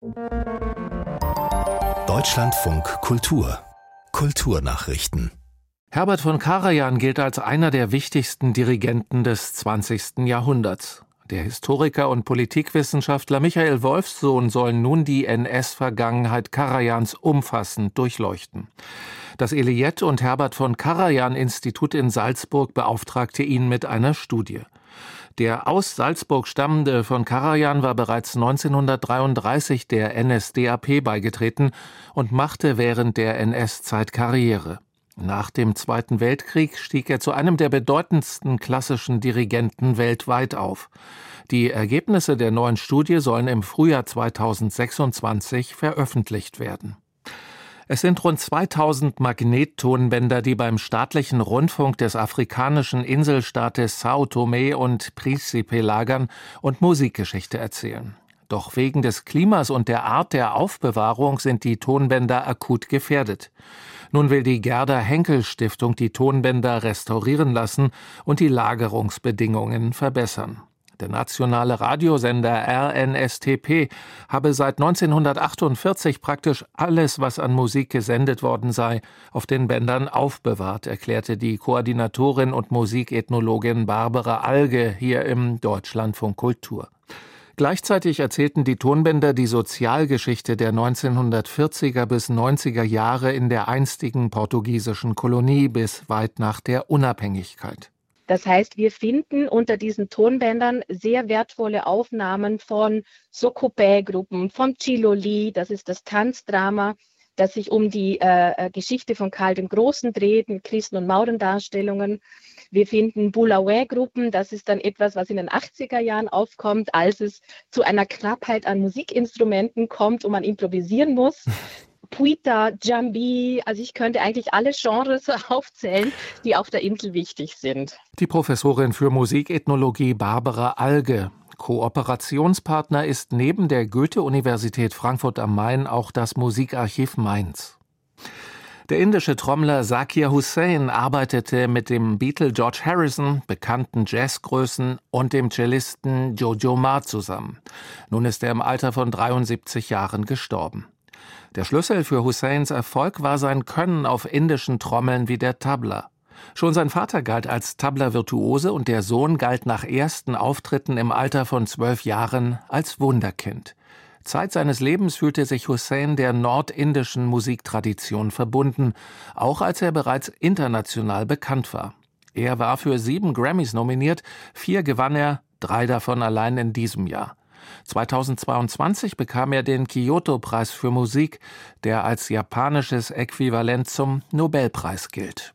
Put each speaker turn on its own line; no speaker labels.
Deutschlandfunk Kultur. Kulturnachrichten.
Herbert von Karajan gilt als einer der wichtigsten Dirigenten des 20. Jahrhunderts. Der Historiker und Politikwissenschaftler Michael Wolfsohn soll nun die NS-Vergangenheit Karajans umfassend durchleuchten. Das Eliette und Herbert von Karajan-Institut in Salzburg beauftragte ihn mit einer Studie. Der aus Salzburg stammende von Karajan war bereits 1933 der NSDAP beigetreten und machte während der NS-Zeit Karriere. Nach dem Zweiten Weltkrieg stieg er zu einem der bedeutendsten klassischen Dirigenten weltweit auf. Die Ergebnisse der neuen Studie sollen im Frühjahr 2026 veröffentlicht werden. Es sind rund 2000 Magnettonbänder, die beim staatlichen Rundfunk des afrikanischen Inselstaates São Tomé und Príncipe lagern und Musikgeschichte erzählen. Doch wegen des Klimas und der Art der Aufbewahrung sind die Tonbänder akut gefährdet. Nun will die Gerda-Henkel-Stiftung die Tonbänder restaurieren lassen und die Lagerungsbedingungen verbessern. Der nationale Radiosender RNSTP habe seit 1948 praktisch alles, was an Musik gesendet worden sei, auf den Bändern aufbewahrt, erklärte die Koordinatorin und Musikethnologin Barbara Alge hier im Deutschlandfunk Kultur. Gleichzeitig erzählten die Tonbänder die Sozialgeschichte der 1940er bis 90er Jahre in der einstigen portugiesischen Kolonie bis weit nach der Unabhängigkeit.
Das heißt, wir finden unter diesen Tonbändern sehr wertvolle Aufnahmen von Sokopé-Gruppen, vom Chiloli, das ist das Tanzdrama, das sich um die Geschichte von Karl dem Großen dreht, mit Christen- und Maurendarstellungen. Wir finden Bulawaye-Gruppen, das ist dann etwas, was in den 80er Jahren aufkommt, als es zu einer Knappheit an Musikinstrumenten kommt und man improvisieren muss. Puita, Djambi, also ich könnte eigentlich alle Genres aufzählen, die auf der Insel wichtig sind.
Die Professorin für Musikethnologie Barbara Alge. Kooperationspartner ist neben der Goethe-Universität Frankfurt am Main auch das Musikarchiv Mainz. Der indische Trommler Zakir Hussain arbeitete mit dem Beatle George Harrison, bekannten Jazzgrößen und dem Cellisten Jojo Ma zusammen. Nun ist er im Alter von 73 Jahren gestorben. Der Schlüssel für Hussains Erfolg war sein Können auf indischen Trommeln wie der Tabla. Schon sein Vater galt als Tabla-Virtuose und der Sohn galt nach ersten Auftritten im Alter von 12 Jahren als Wunderkind. Zeit seines Lebens fühlte sich Hussain der nordindischen Musiktradition verbunden, auch als er bereits international bekannt war. Er war für 7 Grammys nominiert, 4 gewann er, 3 davon allein in diesem Jahr. 2022 bekam er den Kyoto-Preis für Musik, der als japanisches Äquivalent zum Nobelpreis gilt.